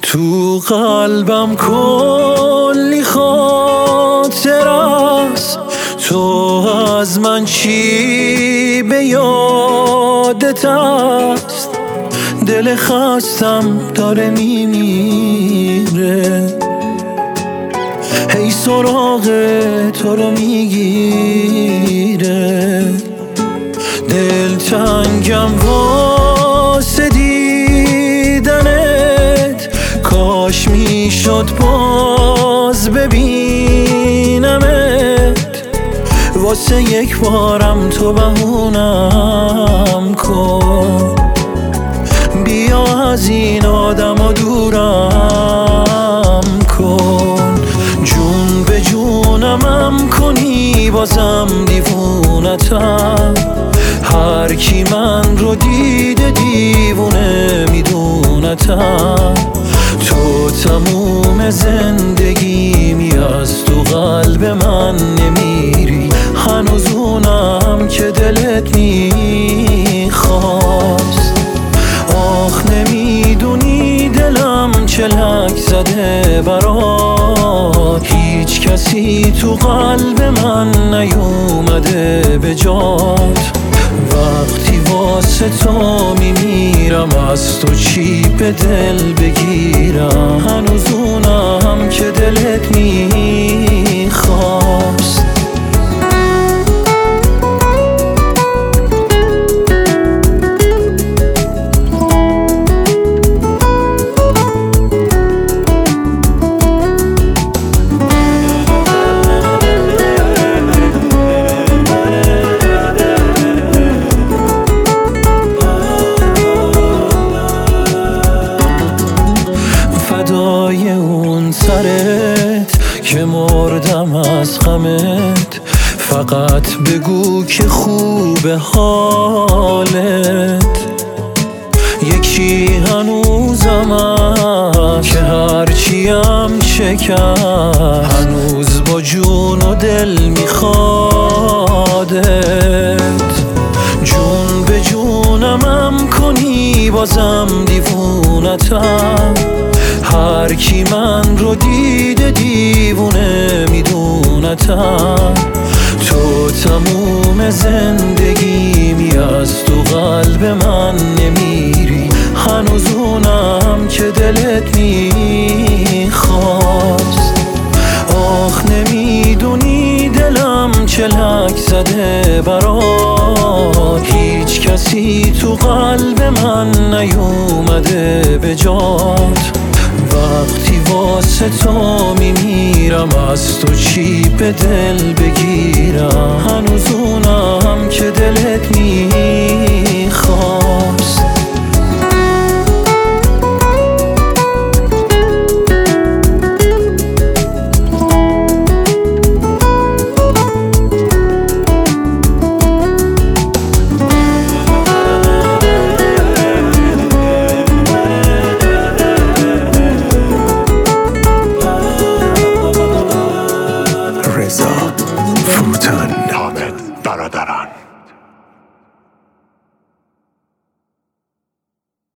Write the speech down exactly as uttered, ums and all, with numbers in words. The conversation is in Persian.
تو قلبم کلی خاطر است، تو از من چی به یادت است؟ دل خستم داره میمیره، هی سراغ تو رو میگیره. دل تنگم واسه دیدنت، کاش میشد باز ببینمت. واسه یک بارم تو بهونم کن، بیا از این آدم و دورم کن. جون به جونمم کنی بازم دیوونتم، هر کی من رو دیده دیوونه میدونتم. تو تموم زندگیمی از تو قلب من نمیری، هنوز اونم که دلت میخواست. آخ نمیدونی دلم چلک زده برات، هیچ کسی تو قلب من نیومده به جات. وقتی واسه تو میمیرم از تو چی به دل بگیرم، هنوز اونم که دلت میخواست. فدای اون سرت که مردم از غمت، فقط بگو که خوب حالت. یکی هنوزم هست که هرچیم چه کرد، هنوز با جون و دل میخوادت. جون به جونمم کنی بازم دیوونتم، هر کی من رو دیده دیوونه میدونتم. تو تموم زندگیمی از تو قلب من نمیری، هنوز اونم که دلت میخواست. آخ نمیدونی دلم چلک زده برات، هیچ کسی تو قلب من نیومده به جات. وقتی واسه تو میمیرم از تو چی به دل بگیرم، هنوز اونم